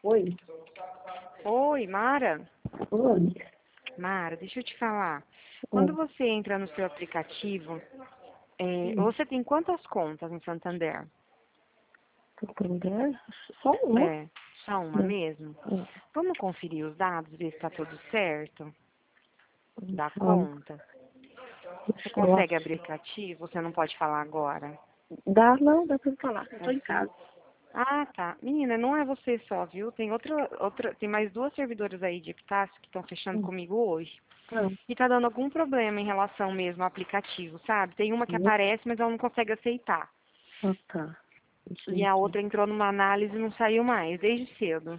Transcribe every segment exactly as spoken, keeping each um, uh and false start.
Oi. Oi, Mara. Oi. Mara, deixa eu te falar. Quando Oi. você entra no seu aplicativo, é, Hum, você tem quantas contas no Santander? tô entendendo? Só uma. É, só uma Hum, mesmo? hum, Vamos conferir os dados, ver se está tudo certo hum. da Vamos. conta. Você Deixa eu consegue ach- abrir o aplicativo? Você não pode falar agora? Dá, não, dá pra falar. Eu tô É em sim? casa. Ah, tá. Menina, não é você só, viu? Tem outra, outra, tem mais duas servidoras aí de Epitácio que estão fechando Hum, comigo hoje. Não. E tá dando algum problema em relação mesmo ao aplicativo, sabe? Tem uma que Hum, aparece, mas ela não consegue aceitar. Ah, tá. Deixa eu E a aqui. outra entrou numa análise e não saiu mais, desde cedo.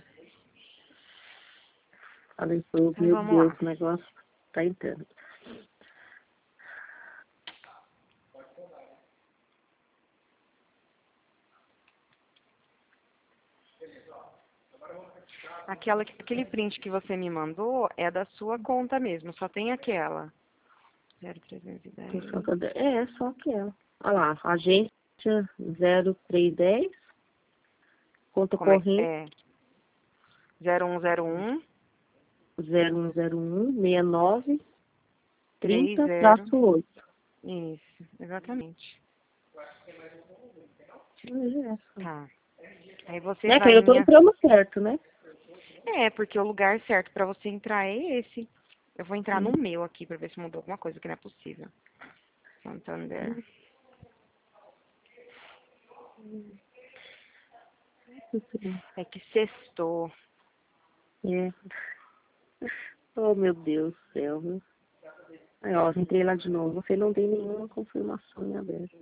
Falei, foi, Então meu vamos Deus, lá. o negócio tá entrando. Aquela, aquele print que você me mandou é da sua conta mesmo, só tem aquela. zero trezentos e Tô dez. só tô de- É, só aquela. Olha lá, agência zero três dez, conta Como é? corrente É zero um zero um zero um zero um seis nove três trinta zero. traço oito. Isso, exatamente. É, essa. Tá. Aí você Né, que vai eu tô em. a- entrando certo, né? É, porque o lugar certo pra você entrar é esse. Eu vou entrar Hum, no meu aqui pra ver se mudou alguma coisa que não é possível. Santander. hum, É que sextou. É. Oh, meu Deus do céu, viu? Aí, ó, entrei lá de novo. Você não tem nenhuma confirmação em aberto.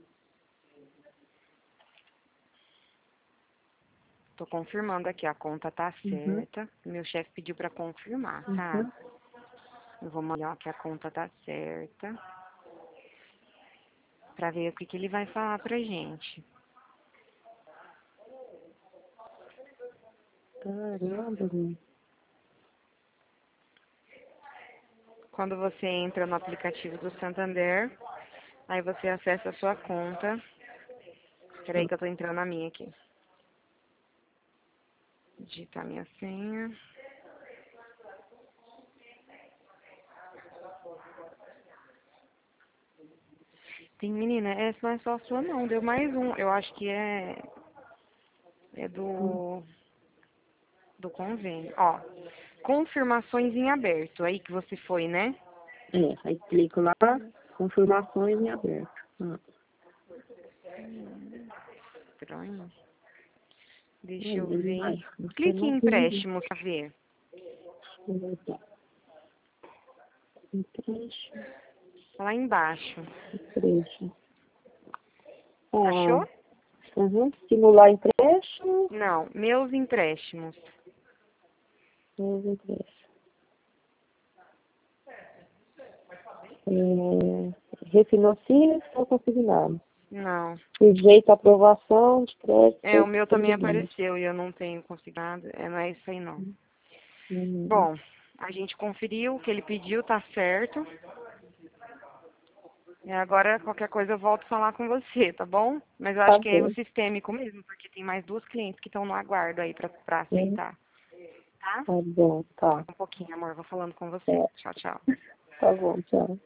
Tô confirmando aqui, a conta tá Uhum, certa. Meu chefe pediu pra confirmar, sabe? uhum. Eu vou olhar que a conta tá certa. Pra ver o que, que ele vai falar pra gente. Caramba, gente. Quando você entra no aplicativo do Santander, aí você acessa a sua conta. Peraí que eu tô entrando na minha aqui. Digitar minha senha. Tem, menina, essa não é só a sua não, deu mais um. Eu acho que é, é Hum, do, do convênio. Ó, confirmações em aberto, aí que você foi, né? É, aí clico lá, confirmações em aberto. Ah, Estranho. Deixa aí, eu ele vai. ver. Você Clique não em tem ninguém. empréstimos pra ver. Deixa eu voltar. Empréstimo, Lá embaixo. empréstimo. Ah, Achou? uhum. Simular empréstimo, Não, meus empréstimos. meus empréstimos. É, refinancie ou consignado. Não. Sujeito à aprovação de É, o crédito meu também presidente. apareceu e eu não tenho consignado. É, não é isso aí não. Uhum. Bom, a gente conferiu o que ele pediu, tá certo. E agora qualquer coisa eu volto a falar com você, tá bom? Mas eu Tá acho que é erro bom. sistêmico mesmo, porque tem mais duas clientes que estão no aguardo aí pra, pra Uhum. aceitar. Tá? Tá bom, tá. Um pouquinho, amor. Vou falando com você. É. Tchau, tchau. Tá bom, tchau.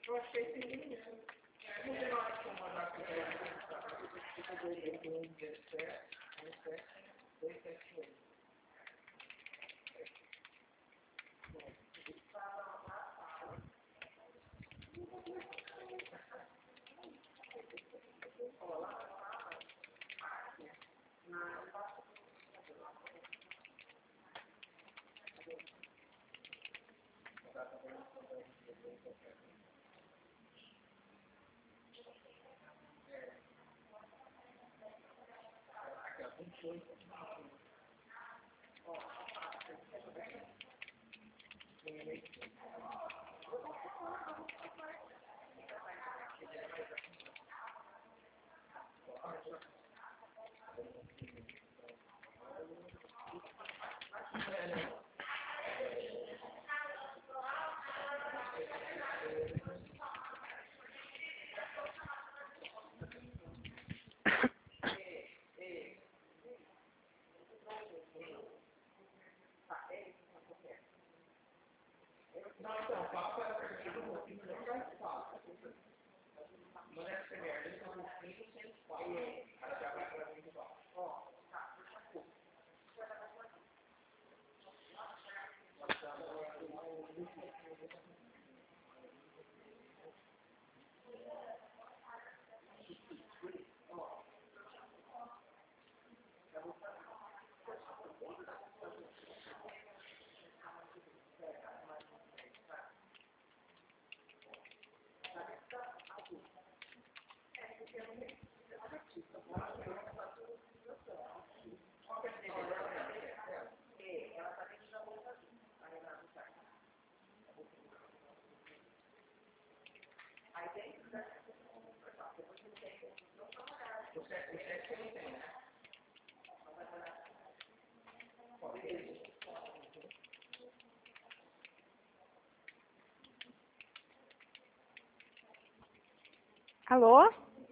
Alô?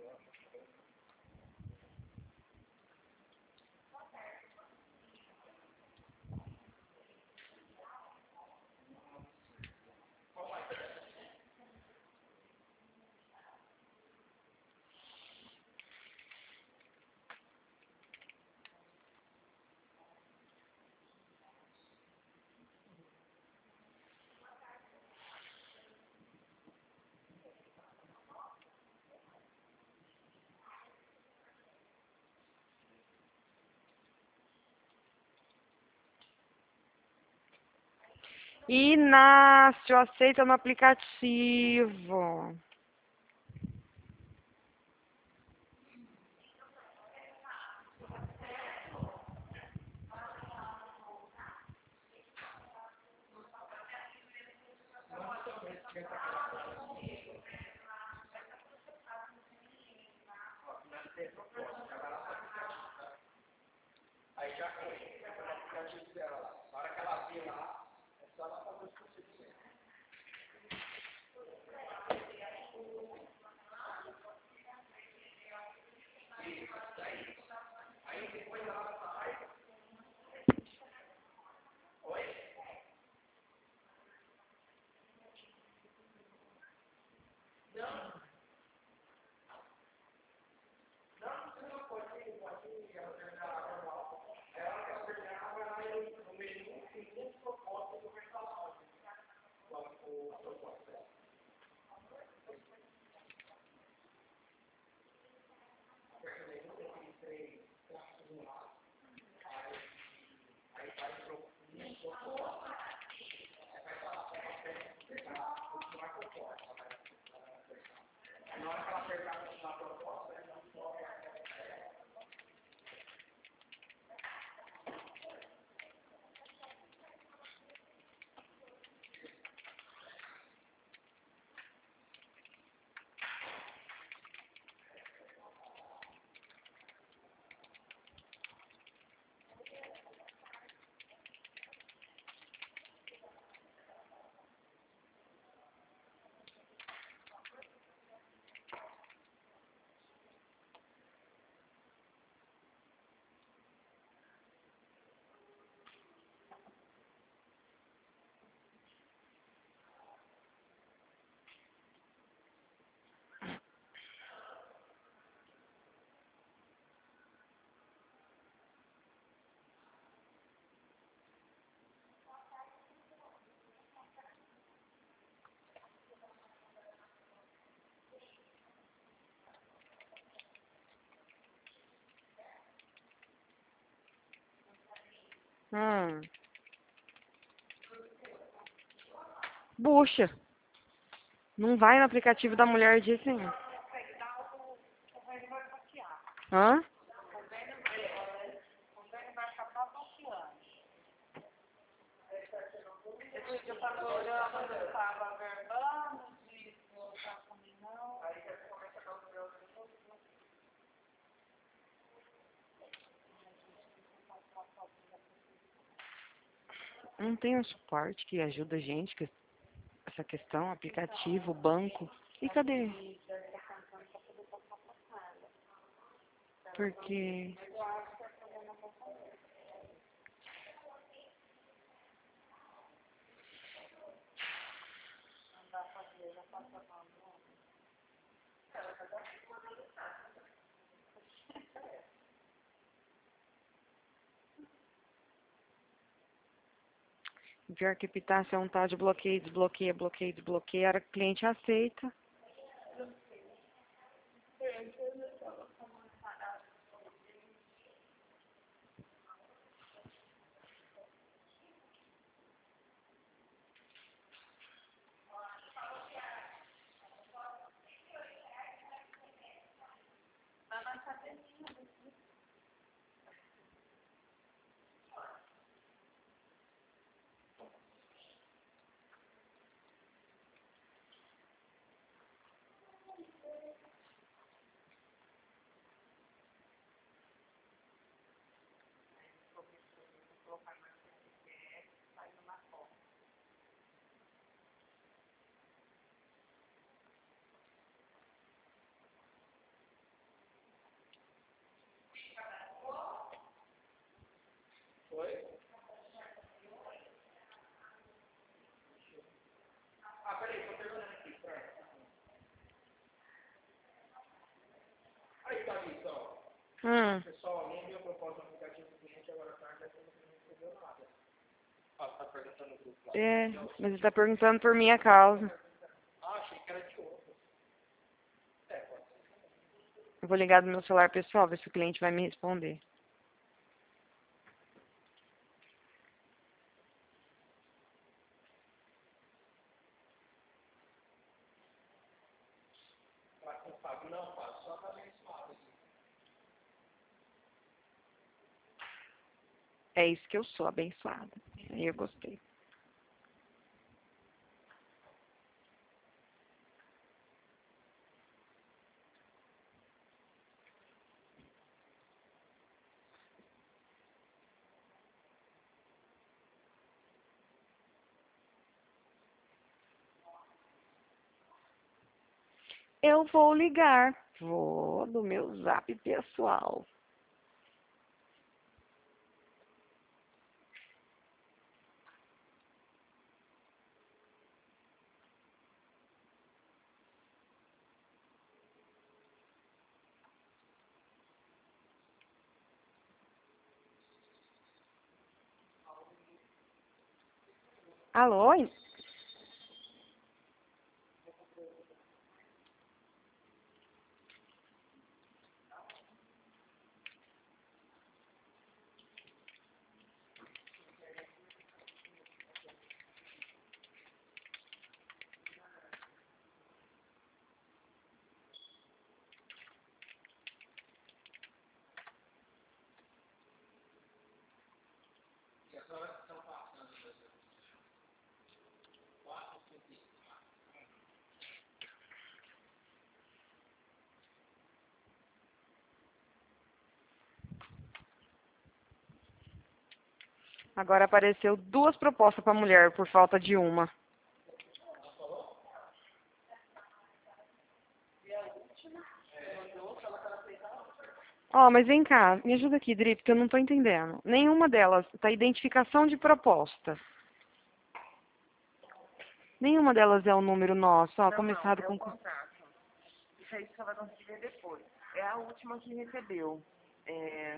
Inácio, aceita no aplicativo. Hum. Bucha. Não vai no aplicativo da mulher disso, hein? Hã? Não tem um suporte que ajuda a gente com essa questão, aplicativo, banco. E cadê? Porque... Pior que Epitácio é um tal de bloqueio, desbloqueia, bloqueio, desbloqueia. A hora que o cliente aceita. Hum. Pessoal, nem enviou proposta no aplicativo do cliente, agora tá ainda não recebeu nada. Ah, tá perguntando no grupo lá. É, mas ele tá perguntando por minha causa. Ah, achei que era de outro. É, pode ser. Eu vou ligar do meu celular pessoal, ver se o cliente vai me responder. Falar com o Fábio, não, Fábio, só tá abençoado aqui. É isso que eu sou, abençoada. Aí eu gostei. Eu vou ligar. Vou do meu zap pessoal. Alô? E as horas que estão passando, meu Deus. Quatro, cinco. Agora apareceu duas propostas para mulher por falta de uma. Ó, mas vem cá, me ajuda aqui, Dri, porque eu não tô entendendo. Nenhuma delas tá identificação de proposta. Nenhuma delas é o número nosso, ó, Não, começado não, é com... o contrato. Isso aí você vai conseguir ver depois. É a última que recebeu. É...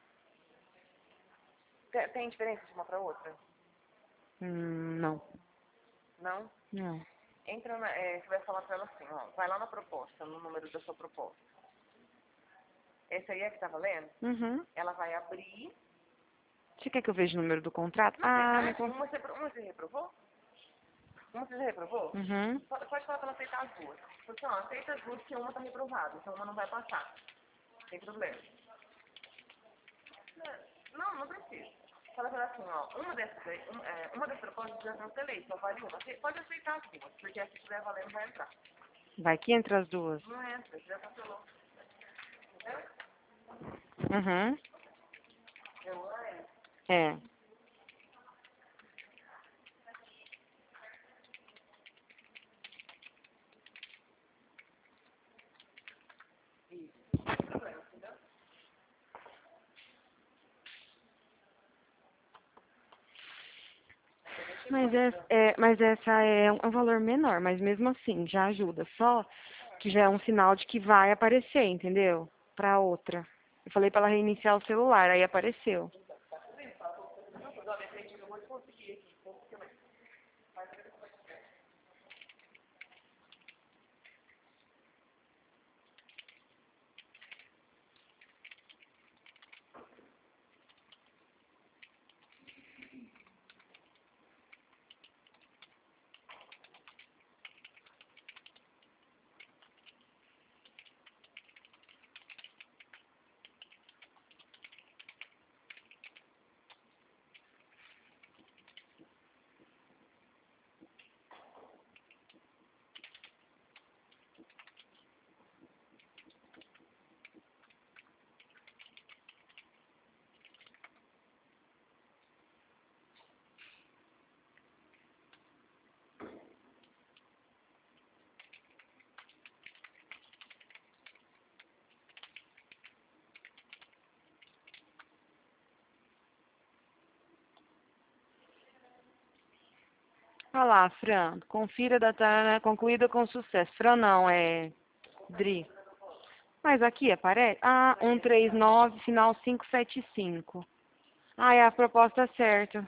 Tem, tem diferença de uma para outra? Hum, não, Não? não. Entra na, é, você vai falar para ela assim, ó, vai lá na proposta, no número da sua proposta. Essa aí é que tá valendo? Uhum. Ela vai abrir Você quer que eu veja o número do contrato? Ah, não con- Uma você, uma você reprovou? Uma você já reprovou? Uhum. Pode pode falar pra ela aceitar as duas. Porque, ó, aceita as duas que uma tá reprovada, então uma não vai passar. Sem problema. Não, não precisa. Fala pra ela assim, ó, uma dessas, aí, um, é, uma das propostas já cancelei, só vale uma. Você pode aceitar as duas, porque essa que estiver valendo vai entrar. Vai que entre as duas. Não entra, já cancelou. Uhum. Eu, ai, É. Mas, é, é, mas essa é um, é um valor menor, mas mesmo assim já ajuda. Só que já é um sinal de que vai aparecer, entendeu? Pra outra. Eu falei pra ela reiniciar o celular, aí apareceu. Olha lá, Fran. Confira data né, concluída com sucesso. Fran não, é Dri. Mas aqui aparece. Ah, um três nove, final cinco sete cinco. Ah, é a proposta certa.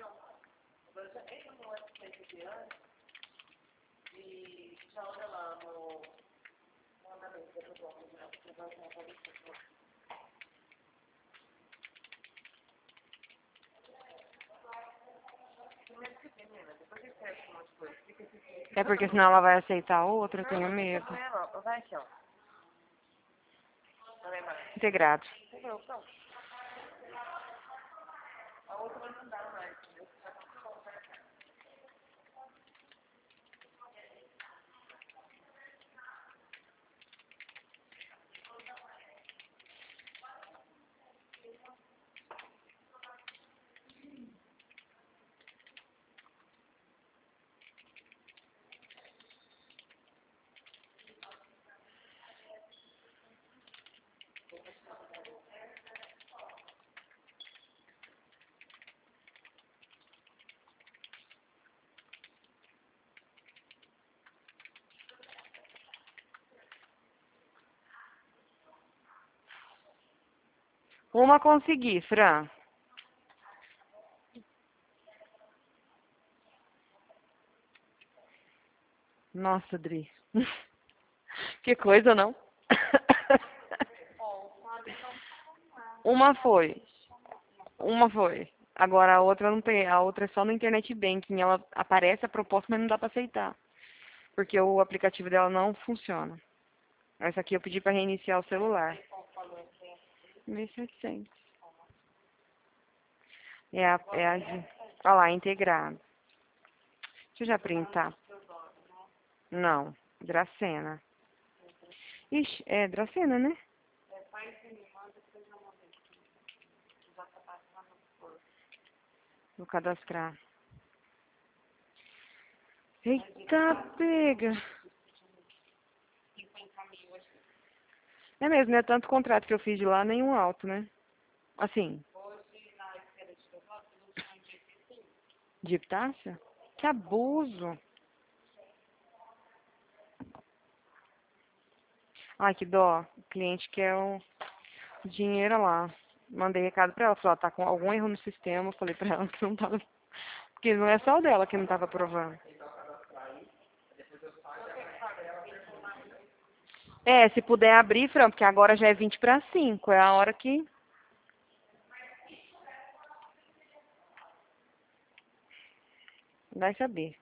É porque senão ela vai aceitar a outra, eu tenho medo. ela, vai aqui, ó. Vai lá embaixo. Integrado. Entendeu? Pronto. A outra vai não dar mais, entendeu? Uma consegui, Fran. Nossa, Dri. Que coisa, não? Uma foi. Uma foi. Agora a outra não tem. A outra é só no Internet Banking. Ela aparece a proposta, mas não dá pra aceitar. Porque o aplicativo dela não funciona. Essa aqui eu pedi pra reiniciar o celular. mil e setecentos. É a, é a de... Olha lá, integrado. Deixa eu já printar. Não, Dracena. Ixi, é Dracena, né? Vou cadastrar. Eita, pega. É mesmo, não é tanto contrato que eu fiz de lá, nenhum alto, né? Assim. De taxa? Que abuso. Ai, que dó. O cliente quer o dinheiro lá. Mandei recado pra ela, falei, ó, tá com algum erro no sistema. Falei pra ela que não tava. Porque não é só o dela que não tava aprovando. É, se puder abrir, Fran, porque agora já é vinte para cinco. É a hora que Vai saber.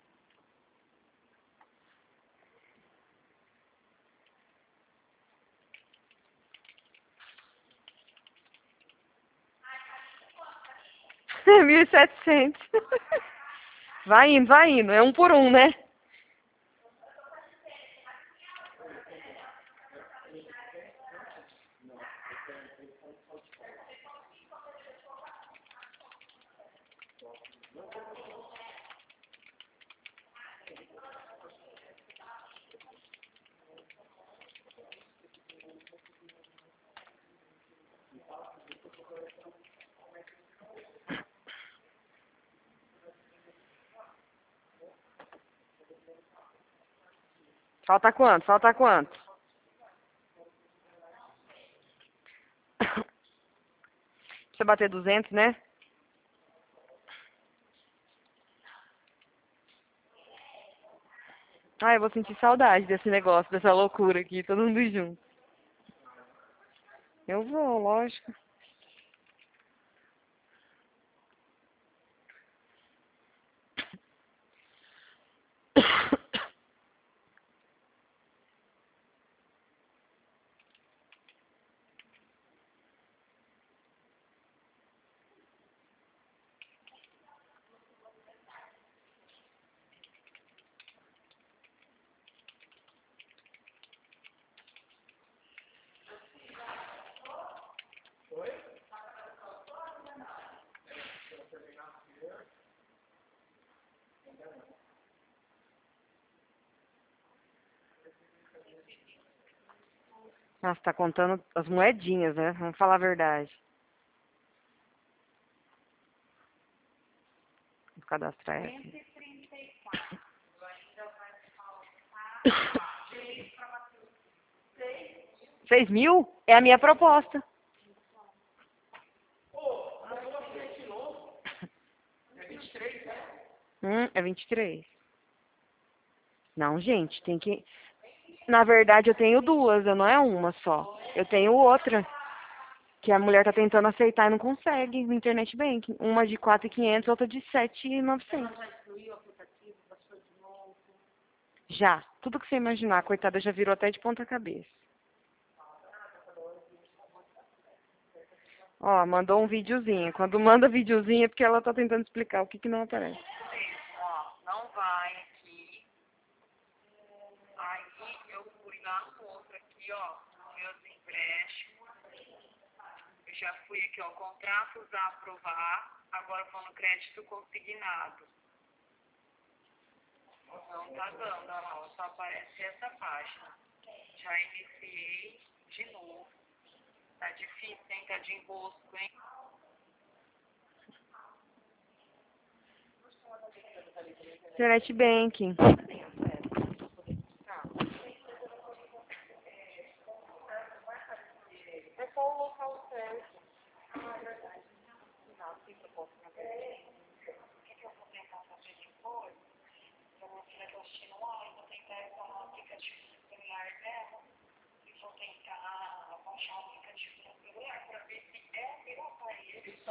Mil e setecentos. Vai indo, vai indo. É um por um, né? Falta quanto? Falta quanto? Você bater duzentos, né? Ah, eu vou sentir saudade desse negócio, dessa loucura aqui, todo mundo junto. Eu vou, lógico. Nossa, tá contando as moedinhas, né? Vamos falar a verdade. Vou cadastrar aqui. Seis mil? É a minha proposta. Hum, é vinte e três. Não, gente, tem que... Na verdade, eu tenho duas, eu não é uma só. Eu tenho outra, que a mulher tá tentando aceitar e não consegue no Internet Banking. Uma de quatro mil e quinhentos, outra de sete mil e novecentos. Já. Tudo que você imaginar. A coitada já virou até de ponta cabeça. Ó, mandou um videozinho. Quando manda videozinho é porque ela tá tentando explicar o que que não aparece. Ó, não vai aqui. Aí eu fui lá no outro aqui, ó, meus empréstimos. Eu já fui aqui, ó, contratos a aprovar. Agora vou no crédito consignado. Não tá dando, ó, só aparece essa página. Já iniciei de novo. Tá difícil, hein? Tá de enrosco, hein? Internet Banking. É só o local certo. Ah, é verdade. Não, assim que eu posso fazer. O que que eu vou tentar fazer depois? Eu vou tirar que eu assistindo lá e vou tentar entrar no aplicativo do celular dela e vou tentar baixar o aplicativo no celular para ver se é meu aparelho. Isso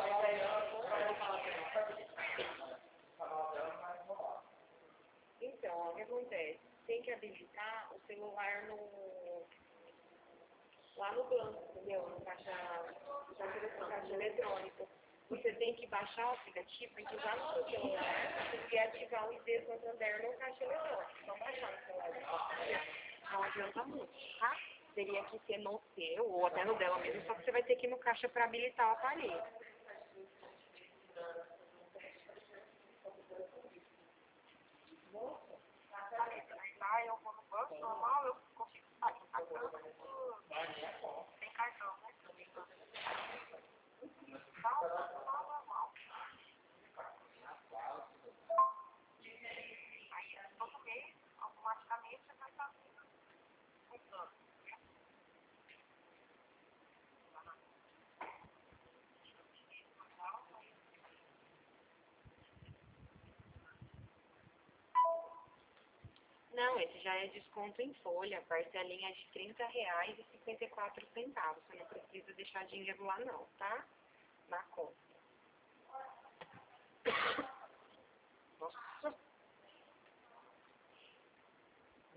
então, ó, o que acontece? Tem que habilitar o celular no... lá no banco, entendeu? No caixa, no caixa eletrônico. Você tem que baixar o aplicativo e usar no seu celular e ativar o I D Santander no caixa eletrônico. Então, baixar no celular. Não adianta muito, tá? Teria que ser no seu ou até no dela mesmo, só que você vai ter que ir no caixa para habilitar o aparelho. Ah, eu vou no banco normal, eu consigo sair pagando sem cartão, né? Aí, todo mês, automaticamente, você vai estar funcionando. Não, esse já é desconto em folha, parcelinha de trinta reais e cinquenta e quatro centavos. Você não precisa deixar dinheiro lá não, tá? Na conta. Nossa.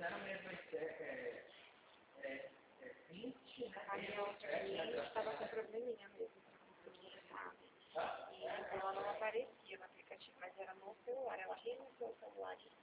era mesmo é, é, é, é vinte, né? A minha outra cliente estava com probleminha mesmo, sabe? E ela não aparecia no aplicativo, mas era no celular. Ela reiniciou o celular e